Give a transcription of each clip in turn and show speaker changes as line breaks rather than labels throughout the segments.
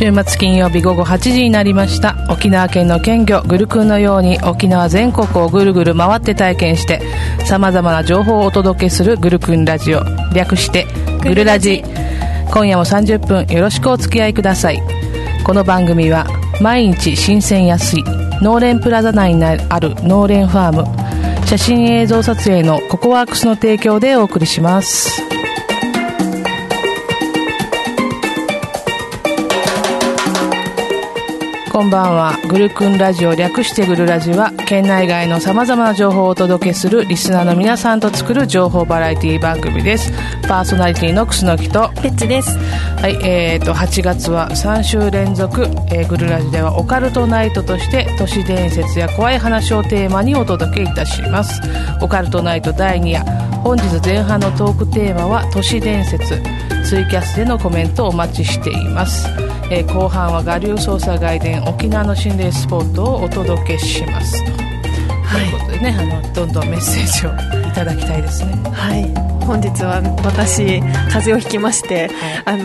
週末金曜日午後8時になりました。沖縄県の県魚グルクンのように沖縄全国をぐるぐる回って体験して様々な情報をお届けするグルクンラジオ、略してグルラジ。今夜も30分よろしくお付き合いください。この番組は毎日新鮮安い農連プラザ内にある農連ファーム、写真映像撮影のココワークスの提供でお送りします。こんばんは。グルクンラジオ、略してグルラジは県内外のさまざまな情報をお届けするリスナーの皆さんと作る情報バラエティ番組です。パーソナリティの楠木と
ペッチです。
はい、8月は3週連続、グルラジではオカルトナイトとして都市伝説や怖い話をテーマにお届けいたします。オカルトナイト第2夜、本日前半のトークテーマは都市伝説。ツイキャスでのコメントをお待ちしています。後半は我流捜査外伝沖縄の心霊スポットをお届けしますと、はい、ということでね、どんどんメッセージをいただきたいですね。
はい、本日は私風邪をひきまして、はい、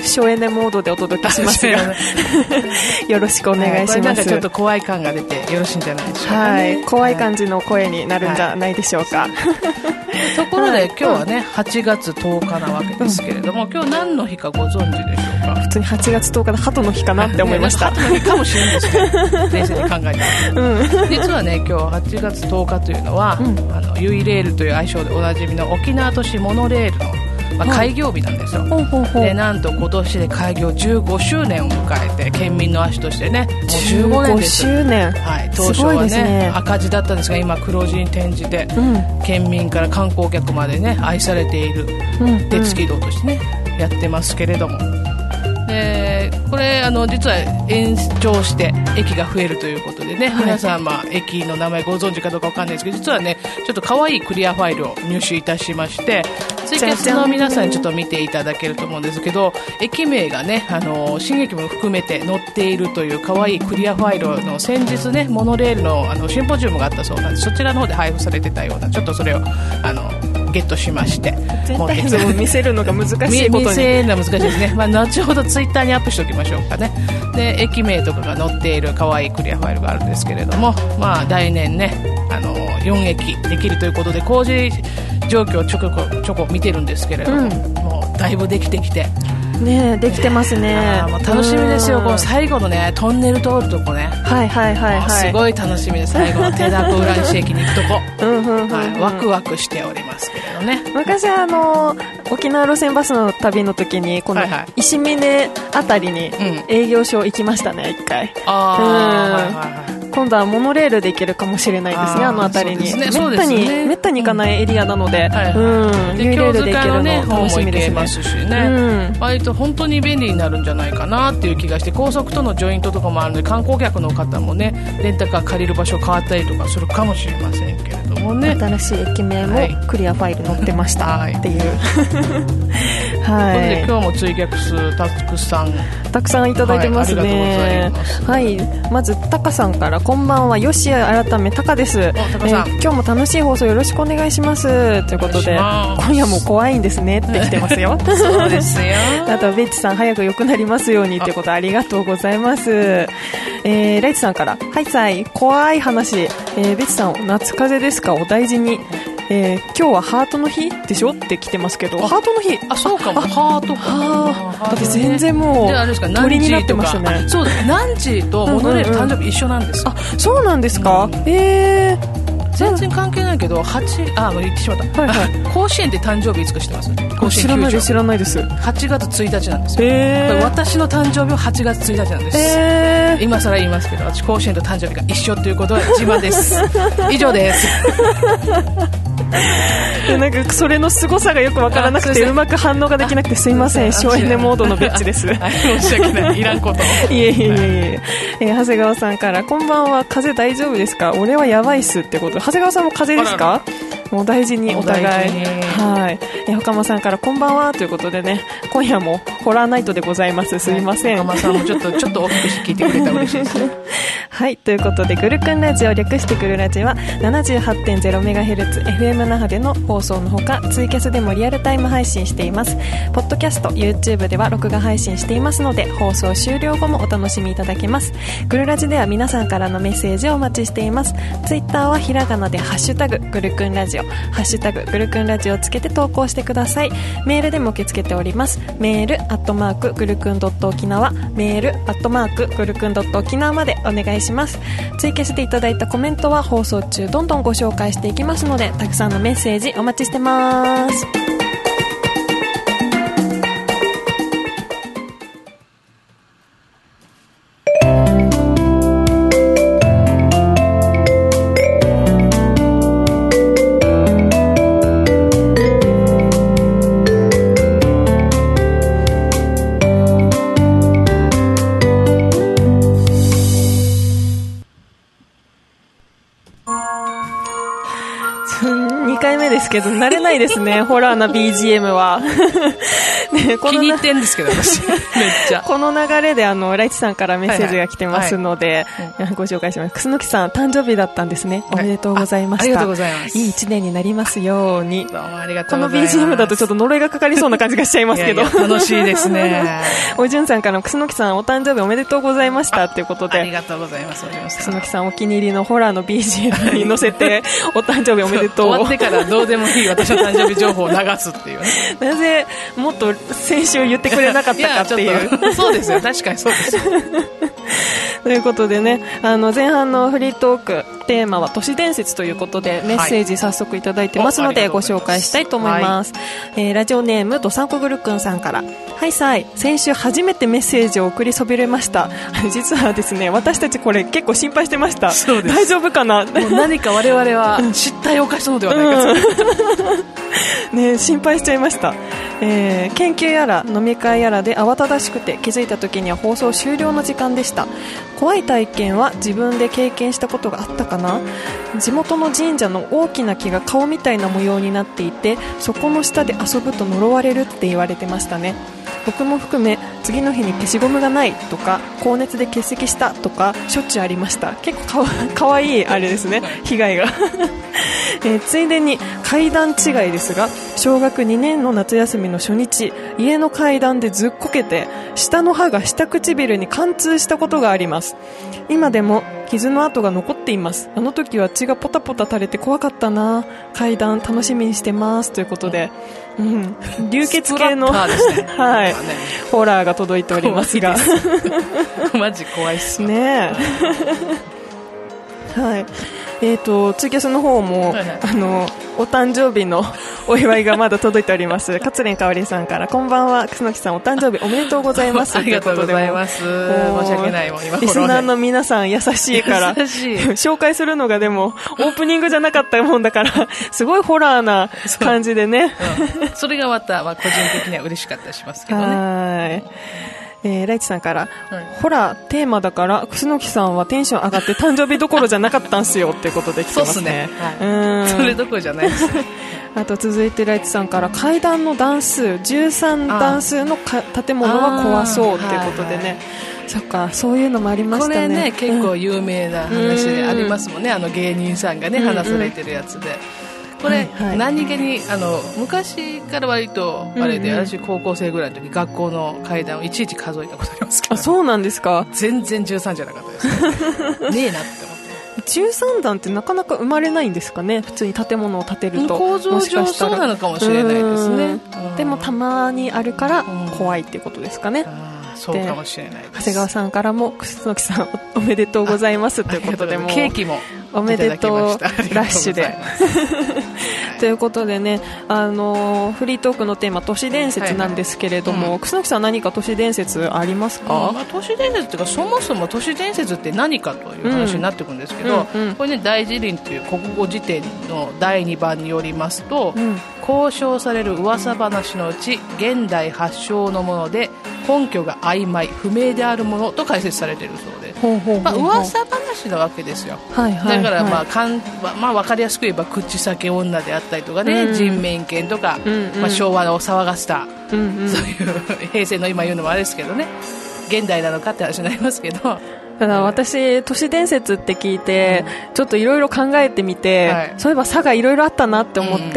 省エネモードでお届けしますがよろしくお願いします。これ
なんかちょっと怖い感が出てよろしいんじゃないでしょうか、ね。
はい、怖い感じの声になるんじゃないでしょうか、はい、
ところで今日はね、8月10日なわけですけれども、今日何の日かご存知でしょうか。
普通に8月10日の鳩の日かなって思いました。
鳩の日かもしれないですね冷静に考えたら、実はね、今日8月10日というのは、ユイレールという愛称でおなじみの沖縄都市モノレールの開業日なんですよ。で、なんと今年で開業15周年を迎えて、県民の足としてね、もう15年です。
15周年、
はい、当初は ね赤字だったんですが、今黒字に転じて、県民から観光客までね愛されている鉄軌道としてね、やってますけれども、これ実は延長して駅が増えるということでね、はい、皆さん、駅の名前ご存知かどうかわかんないですけど、実はねちょっと可愛いクリアファイルを入手いたしまして、ツイキャスの皆さんにちょっと見ていただけると思うんですけど、駅名がね新駅も含めて載っているという可愛いクリアファイルの先日ねモノレールのシンポジウムがあったそうなんです。そちらの方で配布されてたような、ちょっとそれをゲットしまして、
全体像を見せるのが難しいことに
見せるのは難しいですね。後ほどツイッターにアップしておきましょうかね。で、駅名とかが載っている可愛いクリアファイルがあるんですけれども、来年ね4駅できるということで工事状況をちょこ見てるんですけれども、もうだいぶできてきて
ね、できてますね。
もう楽しみですよ。この最後のねトンネル通るとこね、
はいはいはいはい、
すごい楽しみです。最後の手だこ浦西駅に行くとこはい、ワクワクしておりますけれどね。
昔沖縄路線バスの旅の時にこの石峰あたりに営業所行きましたね、一回。今度はモノレールで行けるかもしれないですね、あのあたりに。めったに行かないエリアなので、ユイレールで行けるの楽しみですね。
割と本当に便利になるんじゃないかなっていう気がして、高速とのジョイントとかもあるので、観光客の方もねレンタカー借りる場所変わったりとかするかもしれませんけれどもね。
新しい駅名もクリアファイル載ってましたっていう
はい、で今日もツイキャスたくさん
いただいてますね。はい、まずタカさんから、こんばんは、よし改めタカです。今日も楽しい放送よろしくお願いしますということで、今夜も怖いんですねって来てますよ
そうですよ
あとベッチさん、早く良くなりますようにということ、ありがとうございます。ライチさんから、はいさい、怖い話、ベッチさん、夏風邪ですか、お大事に。今日はハートの日でしょって来てますけど、ハートの日、
そうかも、ハートか。
だって全然もう鳥になってましたね。
そうだ、ナンジーとモノレール誕生日一緒なんです。
そうなんですか。
全然関係ないけど、もう言ってしまった、甲子園で誕生日いつか知ってます？甲子園球場
知らないです。
8月1日なんですよ。私の誕生日は8月1日なんです。今更言いますけど、私甲子園と誕生日が一緒ということは自慢です以上です
なんかそれの凄さがよく分からなくて、うまく反応ができなくてすいません。省エネモードのベッチです。
申し訳ない、いらんこと
いえ、長谷川さんから、こんばんは、風邪大丈夫ですか、俺はやばいっすってこと。長谷川さんも風邪ですか。もう大事にお互い。はい。岡間さんから、こんばんはということでね、今夜もホラーナイトでございます。すいません。
岡間さんもちょっと大きく聞いてくれたら嬉しいですね
はい、ということで、ぐるくんラジオ、略してぐるラジは 78.0MHz FM 那覇での放送のほか、ツイキャスでもリアルタイム配信しています。ポッドキャスト、YouTube では録画配信していますので、放送終了後もお楽しみいただけます。ぐるラジでは皆さんからのメッセージをお待ちしています。ツイッターはひらがなでハッシュタグぐるくんラジオ、ハッシュタグぐるくんラジオをつけて投稿してください。メールでも受け付けております。メール@ぐるくん沖縄、メール@ぐるくん沖縄までお願いします。ツイキャスでいただいたコメントは放送中どんどんご紹介していきますので、たくさんのメッセージお待ちしてます。けど慣れないですね、ホラーな BGM は
ね、気に入ってんですけど私めっちゃ
この流れでライチさんからメッセージが来てますので、ご紹介します。楠木さん誕生日だったんですね。おめでとうございました。
ありがとうございます。
いい1年になりますように。
どうもありがとうございます。
この BGM だとちょっと呪いがかかりそうな感じがしちゃいますけど。
いやいや楽しいですね
おじゅんさんから楠木さんお誕生日おめでとうございましたということで、
ありがとうございます。
楠木さんお気に入りのホラーの BGM に乗せてお誕生日おめでとう
終わってからどうでもいい私の誕生日情報を流すっていう、ね、
なぜもっと先週言ってくれなかったかっていう
そうですよ、確かにそうですよ
ということでね、前半のフリートークテーマは都市伝説ということで、メッセージ早速いただいてますので、ご紹介したいと思います。ラジオネームどさんこぐるくんさんから、はいさい、先週初めてメッセージを送りそびれました実はですね、私たちこれ結構心配してました。
そうです。
大丈夫かな、
もう何か我々は失態を犯したのではないかと、
ね、心配しちゃいました。研究やら飲み会やらで慌ただしくて気づいた時には放送終了の時間でした。怖い体験は自分で経験したことがあったかな。地元の神社の大きな木が顔みたいな模様になっていて、そこの下で遊ぶと呪われるって言われてましたね。僕も含め次の日に消しゴムがないとか高熱で欠席したとかしょっちゅうありました。結構かわいいあれですね、被害がついでに階段違いですが、小学2年の夏休みの初日、家の階段でずっこけて下の歯が下唇に貫通したことがあります。今でも傷の跡が残っています。あの時は血がポタポタ垂れて怖かったな。階段楽しみにしてますということで、流血系の、はい、ホラーが届いておりますが
マジ怖いっす
ねはい、ツイキャスの方も、お誕生日のお祝いがまだ届いております勝連かおりさんから、こんばんは、楠木さんお誕生日おめでとうございます
ありがとうございます。申し訳ないもん今
リスナーの皆さん優しいから紹介するのがでもオープニングじゃなかったもんだからすごいホラーな感じでね
それがまた、個人的には嬉しかったりしますけどね。
ライチさんから、ホラーテーマだから楠木さんはテンション上がって誕生日どころじゃなかったんすよっていうことで来てますね。
それどころじゃないです
あと続いてライチさんから、階段の段数13段数の建物は怖そうっていうことでね、そっか、そういうのもありましたね。
これね結構有名な話でありますもんね、芸人さんがね話されてるやつで、これ、何気に昔から割とあれで、私高校生ぐらいの時学校の階段をいちいち数えたことありますけど、
そうなんですか。
全然13じゃなかったですねねえなって思って
13段ってなかなか生まれないんですかね、普通に建物を建てると。
構造上そうなのかもしれないですね。
でもたまにあるから怖いっていうことですかね。
そうかもしれないです。
長谷川さんからも楠木さんおめでとうございますということで、も
ケーキも
おめでとうラッシュでということでね、フリートークのテーマ都市伝説なんですけれども、楠木さん何か都市伝説ありますか？
都市伝説というか、そもそも都市伝説って何かという話になってくるんですけど、これね、大辞林という国語辞典の第2番によりますと、公唱される噂話のうち現代発祥のもので根拠が曖昧不明であるものと解説されているそうで、噂話なわけですよ。だから分かりやすく言えば口裂け女であったりとかね、人面犬とか、昭和を騒がせた、そういう平成の今言うのもあれですけどね、現代なのかって話になりますけど、
ただ私都市伝説って聞いて、ちょっといろいろ考えてみて、そういえば佐賀いろいろあったなって思って、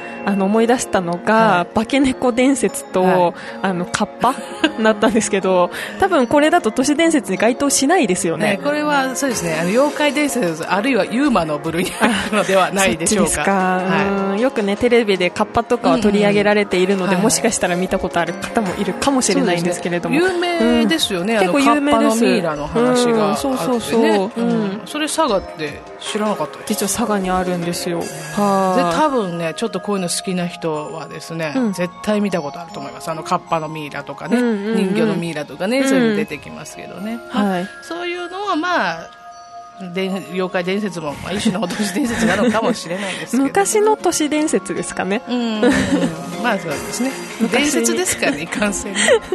思い出したのが、化け猫伝説と、カッパだったんですけど、多分これだと都市伝説に該当しないですよね。
これはそうですね、妖怪伝説あるいはユーマの部類に入るのではないでしょうか。
そっちですか、よくねテレビでカッパとかは取り上げられているので、もしかしたら見たことある方もいるかもしれないんですけれども、
有名ですよね、
結構有名です。
カッパのミイラの話があってね、それ佐賀って知らなかったです。
実は佐賀にあるんですよ。で
多分ね、ちょっとこういうの好きな人はですね、絶対見たことあると思います。カッパのミイラとかね、人魚のミイラとかね、そういうの出てきますけどね、そういうのは妖怪伝説も、一種の都市伝説なのかもしれないですけど、
昔の都市伝説ですかね。
そうですね、伝説ですからね、いかんせんね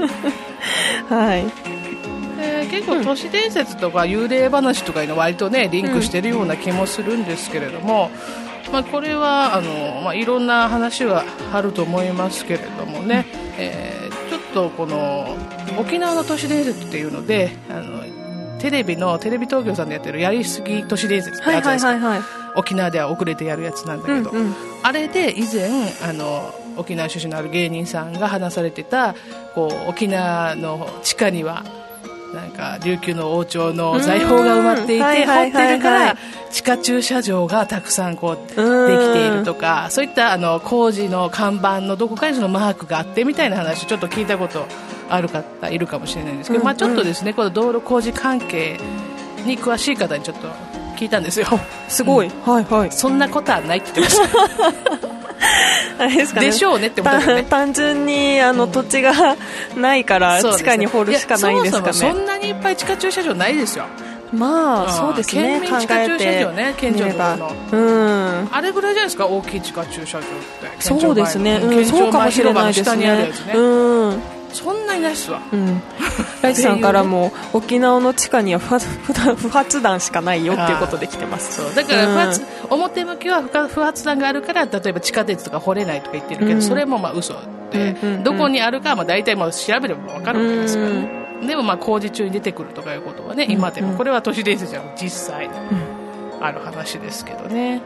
結構都市伝説とか幽霊話とかいうのは割とねリンクしてるような気もするんですけれども、これはいろんな話はあると思いますけれどもね、ちょっとこの沖縄の都市伝説っていうのでテレビ東京さんでやってるやりすぎ都市伝説ってあるじゃないですか、沖縄では遅れてやるやつなんだけど、あれで以前沖縄出身のある芸人さんが話されてた沖縄の地下にはなんか琉球の王朝の財宝が埋まっていて、掘ってるから地下駐車場がたくさんできているとか、そういった工事の看板のどこかにそのマークがあってみたいな話ちょっと聞いたことある方いるかもしれないんですけど、ちょっとですねこの道路工事関係に詳しい方にちょっと聞いたんですよ。
すごい、
そんなことはないって言ってました
あれですかね、
でしょうねって思ったよね。
単純に土地がないから地下に掘るしかないんですかね。
そもそもそんなにいっぱい地下駐車場ないですよ。
そうですね、
県民地下駐車場ね、県庁とかの、あれぐらいじゃないですか、大きい地下駐車場って。
そうですね、そうかもしれないですね。
そんなにないっすわ。
ライチさんからも沖縄の地下には不発弾しかないよっていうことで来てます。
そうだから表向きは不発弾があるから例えば地下鉄とか掘れないとか言ってるけど、それも嘘で、どこにあるかは大体調べれば分かるわけですからね。でも工事中に出てくるとかいうことはね、今でもこれは都市伝説じゃ実際ある話ですけどね。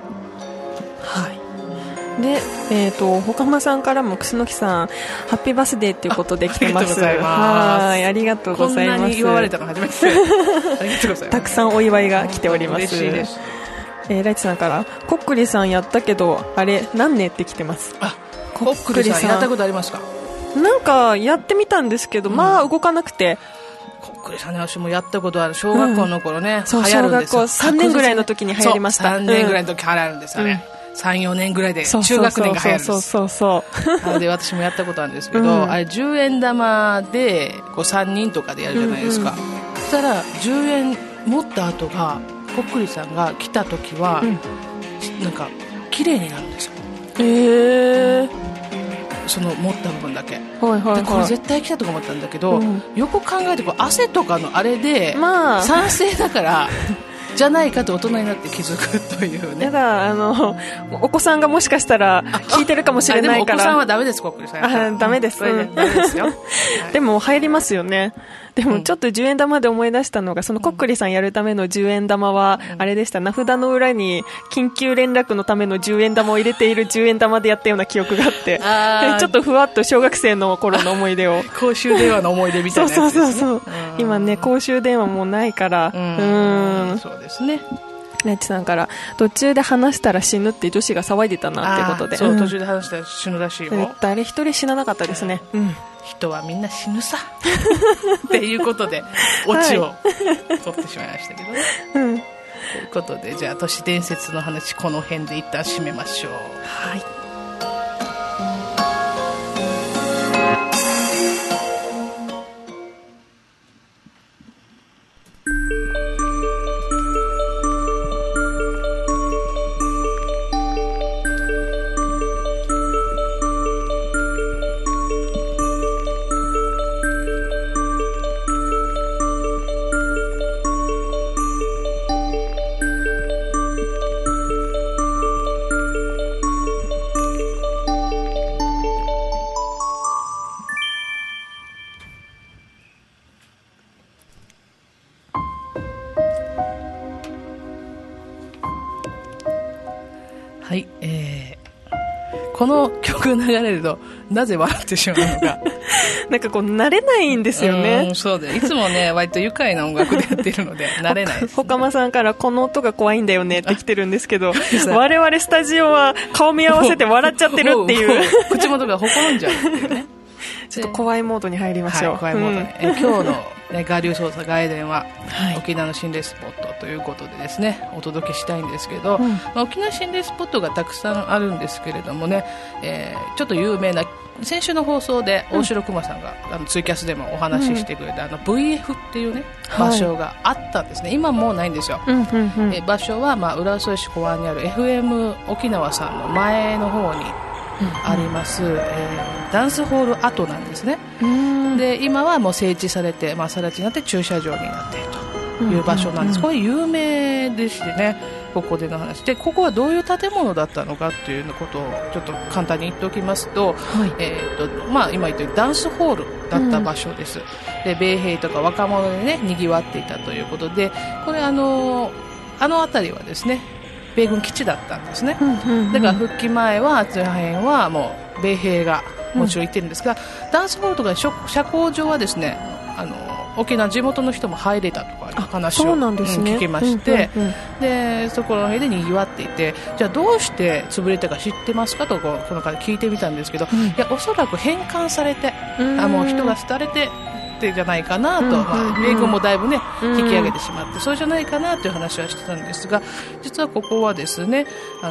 で、ほかさんからも楠木さんハッピーバースデーということで来てます。
あ
りがとうございます。
こんなに祝われたの初めてありがとうございます。
たくさんお祝いが来ております。
嬉しいです。
ライチさんからこっくりさんやったけどあれ何年って来てます。
こっくりさんやったことありますか。
なんかやってみたんですけど、動かなくて。
こっくりさんね、私もやったことある。小学校の頃ね、
小学校3年ぐらいの時に流行りました。
3年ぐらいの時流行るんですよね。3、4年ぐらいで中学年が流行るんです。なので私もやったことあるんですけど、あれ10円玉で3人とかでやるじゃないですか。そしたら10円持った後がこっくりさんが来た時は、なんか綺麗になるんですよ。その持った部分だけ、でこれ絶対来たとか思ったんだけど、よく考えて汗とかのあれで、酸性だからじゃないかと大人になって気づくというね。
だからお子さんがもしかしたら聞いてるかもしれないから。
でもお子さんはダメです。こっくりさん
ダメです。ダメですよ。でも入りますよね。でもちょっと10円玉で思い出したのが、そのこっくりさんやるための10円玉はあれでした。名札の裏に緊急連絡のための10円玉を入れている10円玉でやったような記憶があって、ちょっとふわっと小学生の頃の思い出を。
公衆電話の思い出みたいなやつですね。
今ね、公衆電話もないから。
そうですね。
ライチさんから途中で話したら死ぬって女子が騒いでたなってことで。
そう、途中で話したら死ぬらしいよ。
誰一人死ななかったですね。
人はみんな死ぬさっていうことでオチを取ってしまいましたけどね。ということで、じゃあ都市伝説の話この辺で一旦締めましょう。 はい、この曲流れるとなぜ笑ってしまうのか
なんかこう慣れないんですよね。
そうで、いつもね割と愉快な音楽でやってるので慣れないです、ね、
ほかまさんからこの音が怖いんだよねって来てるんですけど我々スタジオは顔見合わせて笑っちゃってるっていう
口元がほころんじゃうっていうね
ちょっと怖いモードに入りましょう、
怖いモードに、今日の、ね、我流捜査外伝は、沖縄の心霊スポットということでですねお届けしたいんですけど、沖縄心霊スポットがたくさんあるんですけれどもね、ちょっと有名な先週の放送で大城熊さんが、ツイキャスでもお話ししてくれた、VF っていうね場所があったんですね、今もうないんですよ、場所は、浦添市小湾にある FM 沖縄さんの前の方にあります、ダンスホール跡なんですね。で今はもう整地されて、更地になって駐車場になっているという場所なんです。これ有名でしてね、ここでの話で、ここはどういう建物だったのかっていうことをちょっと簡単に言っておきますと、今言ったようにダンスホールだった場所です、で米兵とか若者でね賑わっていたということで、これあの辺りはですね米軍基地だったんですね、だから復帰前はあちら辺はもう米兵がもちろん行ってるんですが、ダンスホールとか社交場はですね沖縄地元の人も入れたとかいう話を、聞きまして、でそこら辺でにぎわっていて、じゃあどうして潰れたか知ってますかとこの方聞いてみたんですけど、いやおそらく返還されてもう人が廃れてじゃないかなと、米軍もだいぶね引き上げてしまって、それじゃないかなという話はしてたんですが、実はここはですね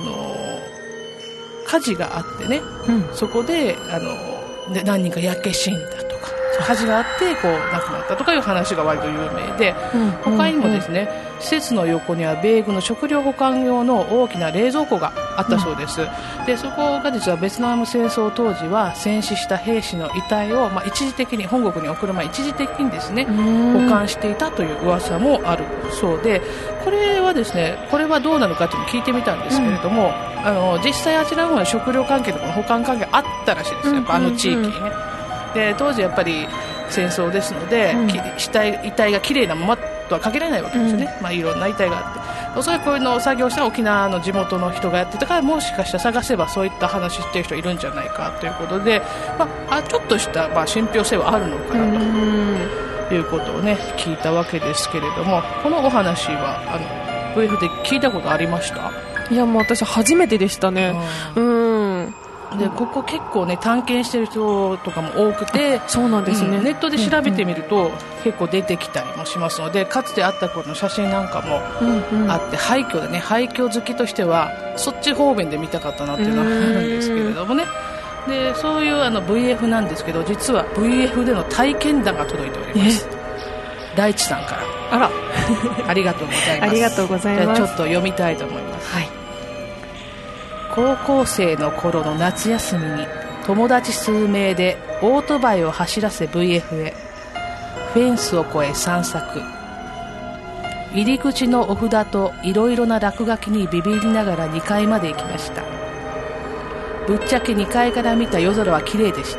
火事があってね、そこで何人か焼け死んだとか、火事があってこう亡くなったとかいう話が割と有名で、他にもですね施設の横には米軍の食料保管用の大きな冷蔵庫があったそうです、でそこが実はベトナム戦争当時は戦死した兵士の遺体を、一時的に本国に送る前一時的にですね保管していたという噂もあるそうで、これはですねこれはどうなのかというのを聞いてみたんですけれども、実際あちらの方に食料関係とか保管関係あったらしいですよ、やっぱ地域にね。で当時やっぱり戦争ですので、遺体がきれいなままとは限らないわけですよね、いろんな遺体があって、おそらくこういうのを作業した沖縄の地元の人がやってたから、もしかしたら探せばそういった話してる人いるんじゃないかということで、ちょっとした、信憑性はあるのかなということをね聞いたわけですけれども、このお話はVF で聞いたことありました？
いやもう私初めてでしたね。
でここ結構ね探検してる人とかも多くて、
そうなんですね、
ネットで調べてみると、結構出てきたりもしますので、かつてあった頃の写真なんかもあって、廃墟でね、廃墟好きとしてはそっち方面で見たかったなっていうのはあるんですけれどもね。でそういうVF なんですけど、実は VF での体験談が届いております。大地さんから
あら
ありがとうございます。
ありがとうございます。
じゃあちょっと読みたいと思います。高校生の頃の夏休みに友達数名でオートバイを走らせ VF へ、フェンスを越え散策、入り口のお札といろいろな落書きにビビりながら2階まで行きました。ぶっちゃけ2階から見た夜空は綺麗でした。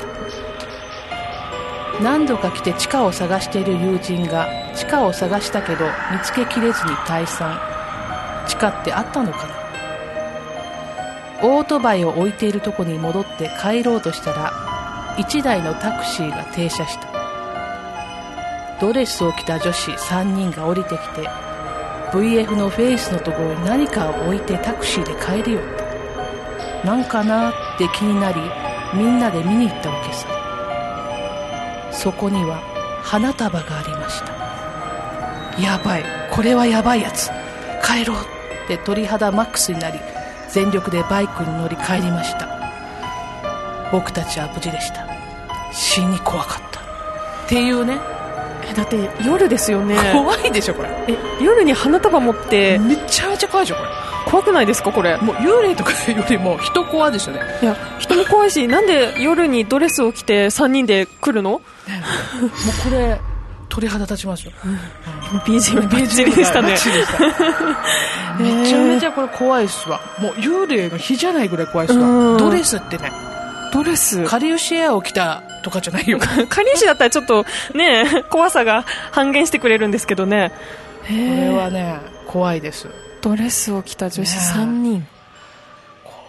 何度か来て地下を探している友人が地下を探したけど見つけきれずに退散。地下ってあったのかな。オートバイを置いているとこに戻って帰ろうとしたら、1台のタクシーが停車した。ドレスを着た女子3人が降りてきて、VF のフェイスのところに何かを置いてタクシーで帰りよった。なんかなって気になり、みんなで見に行ったわけさ。そこには花束がありました。やばい、これはやばいやつ、帰ろうって鳥肌マックスになり、全力でバイクに乗り帰りました。僕たちは無事でした。死に怖かったっていうね。
だって夜ですよね。
怖いでしょこれ。
夜に花束持って
めちゃめちゃ怖いでしょこれ。
怖くないですかこれ。
もう幽霊とかよりも人怖いですよね。
いや人も怖いし、なんで夜にドレスを着て3人で来るの？もう
これ鳥肌立ちますよ、
BGM バッチリでしたね。
めちゃめちゃこれ怖いっすわ。もう幽霊の日じゃないぐらい怖いっすわ。ドレスってね、
ドレス
カリウシエアを着たとかじゃないよ。
カリウシだったらちょっとね怖さが半減してくれるんですけどね。
これはね怖いです。
ドレスを着た女子3人、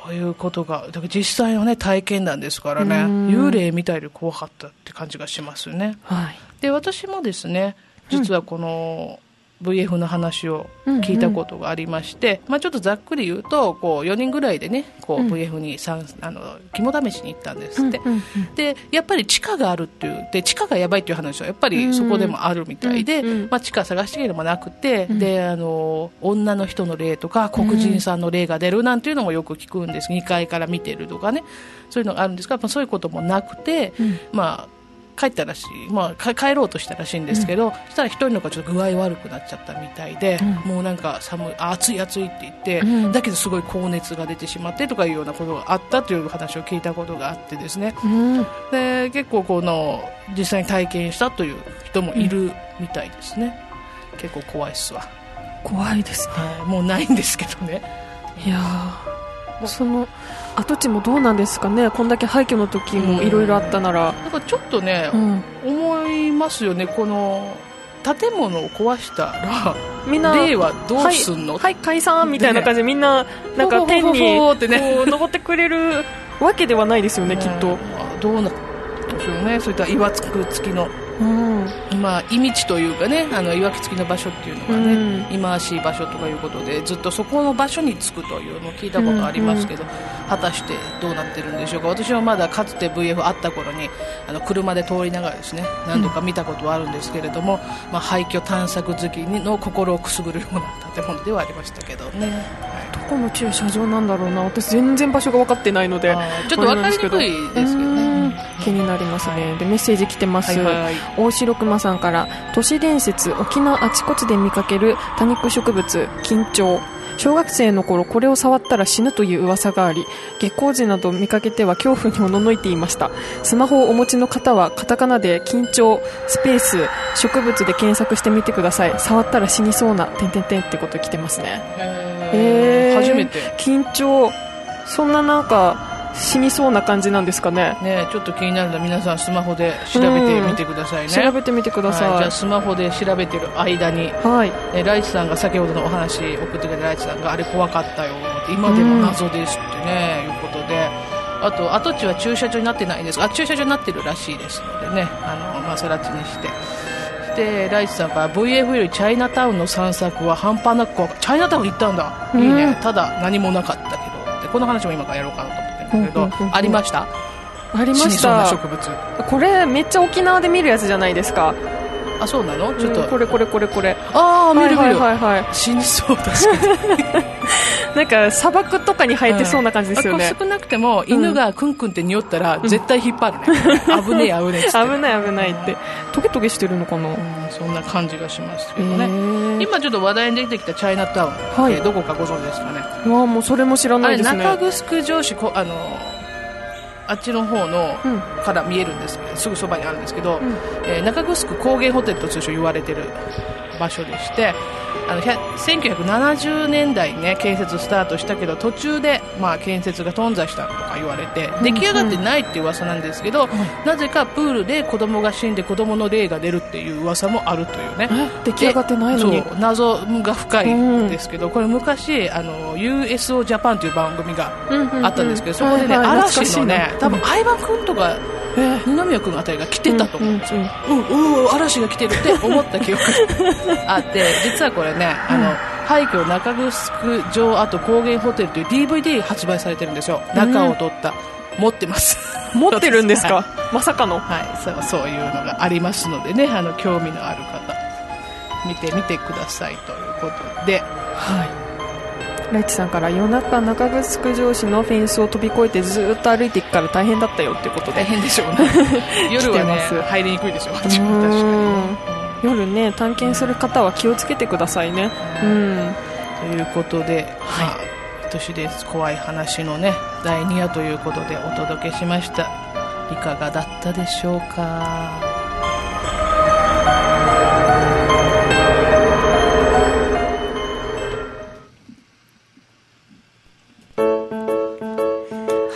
そういうことが、だから実際のね、体験談ですからね、幽霊みたいで怖かったって感じがしますね。はい、で、私もですね、実はこの、VF の話を聞いたことがありまして、ちょっとざっくり言うとこう4人ぐらいでねこう VF に肝試しに行ったんですって、でやっぱり地下があるっていうで地下がやばいっていう話はやっぱりそこでもあるみたいで、地下探してみるのもなくて、で女の人の霊とか黒人さんの霊が出るなんていうのもよく聞くんです。2階から見てるとかね、そういうのがあるんですが、そういうこともなくて、帰ったらしい、帰ろうとしたらしいんですけど、そしたら一人の子がちょっと具合悪くなっちゃったみたいで、もうなんか暑い暑いって言って、だけどすごい高熱が出てしまってとかいうようなことがあったという話を聞いたことがあってですね、で結構実際に体験したという人もいるみたいですね。結構怖いっすわ。
怖いですね。
もうないんですけどね。
いやその跡地もどうなんですかね。こんだけ廃墟の時もいろいろあったなら、
なんかちょっとね、思いますよね。この建物を壊したらみんな霊はどうすんの、
はい解散みたいな感じでみんななんか天にこう登ってくれるわけではないですよね、きっと。
どうなんでしょうね。そういった岩付きの意味地というかね、いわき付きの場所っていうのがね、忌まわしい場所とかいうことでずっとそこの場所に着くというのを聞いたことありますけど、果たしてどうなってるんでしょうか。私はまだかつて VF あった頃に車で通りながらですね何度か見たことはあるんですけれども、廃墟探索好きの心をくすぐるような建物ではありましたけどね。
どこの駐車場なんだろうな。私全然場所が分かってないので
ちょっと分かりにくいですけどね。
気になりますね。でメッセージ来てます。大城熊さんから、都市伝説、沖縄あちこちで見かける多肉植物緊張。小学生の頃これを触ったら死ぬという噂があり、下校時など見かけては恐怖におののいていました。スマホをお持ちの方はカタカナで緊張スペース植物で検索してみてください。触ったら死にそうなってこと来てますね。
初めて。
緊張、そんななんか死にそうな感じなんですかね。
ちょっと気になるので皆さんスマホで調べてみてくださいね。
調べてみてください。
じゃあスマホで調べてる間に、ライチさんが先ほどのお話送ってくれたライチさんがあれ怖かったよって今でも謎ですってね、いうことで、あと跡地は駐車場になってないんですが、駐車場になってるらしいですのでね、さら地にしてでライチさんから VF よりチャイナタウンの散策は半端なくチャイナタウン行ったんだ、いいね。ただ何もなかったけどって、この話も今からやろうかなと思ってけど、ありました。
ありました。死にそうな
植物。
これめっちゃ沖縄で見るやつじゃないですか。
あ、そうなの。ちょっと、
これ
ああ、見る、死にそうだし
なんか砂漠とかに生えてそうな感じですよね。
少なくても犬がクンクンって匂ったら絶対引っ張るね、危ねえ危ねえって
危ないってトゲトゲしてるのかな、
そんな感じがしますけどね。今ちょっと話題に出てきたチャイナタウン、どこかご存知ですかね。
もうそれも知らないですね。
中城城市あっちの方のから見えるんですけど、すぐそばにあるんですけど、中城高原ホテルと通称言われてる場所でして、1970年代にね建設スタートしたけど途中で建設が頓挫したとか言われて出来上がってないっていう噂なんですけど、なぜかプールで子供が死んで子供の霊が出るっていう噂もあるというね。
出来上がってないのに。
そう、謎が深いんですけど、これ昔USO ジャパンという番組があったんですけど、そこでね、嵐のね、多分相葉君とか二宮君あたりが来てたと思うんですよ。嵐が来てるって思った記憶があって実はこれね、廃墟中城城跡高原ホテルという DVD 発売されてるんですよ。中を撮った、持ってます
持ってるんですかまさかの。
そういうのがありますのでね、興味のある方見てみてくださいということで、
ライチさんから夜中中城城市のフェンスを飛び越えてずっと歩いていくから大変だったよってことで。
大変でしょうね夜はね入りにくいでしょう。確かに
夜ね探検する方は気をつけてくださいね。と
いうことで、都市伝説怖い話のね第2夜ということでお届けしました。いかがだったでしょうか。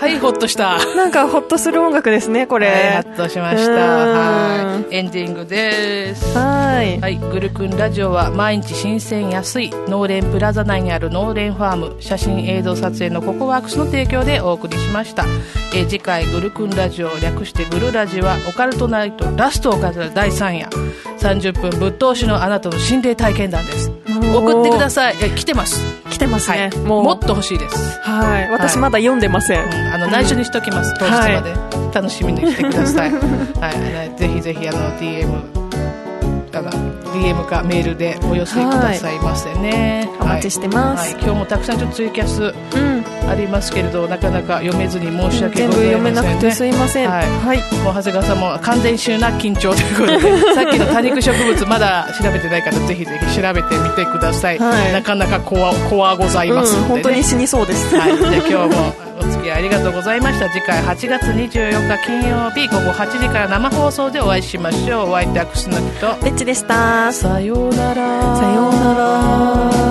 はい、ほっとした。
なんかほっとする音楽ですね、これ。
はい、ほっとしました。はい、エンディングです。はい、グルクンラジオは毎日新鮮安い農連プラザ内にある農連ファーム写真映像撮影のココワークスの提供でお送りしました。次回グルクンラジオ略してグルラジはオカルトナイトラストを飾る第3夜30分ぶっ通しのあなたの心霊体験談です。送ってください。来てますね、はい、もっと欲しいです。
はい、私まだ読んでません。
内緒にしときます、当日まで、楽しみにしてください。はい、ぜひぜひDM かメールでお寄せくださいませね。
お待ちしてます。
今日もたくさんちょっとツイキャスありますけれど、なかなか読めずに申し訳ございませんね。
全部読めなくてすいません。はい、
もう長谷川さんも完全週な緊張ということでさっきの多肉植物まだ調べてないからぜひぜひ調べてみてください。なかなか怖ございますので、ね、
本当に死にそうです。
はい、で今日もお付き合いありがとうございました。次回8月24日金曜日午後8時から生放送でお会いしましょう。お相手は楠木と
ベッチでした。
さようなら。
さようなら。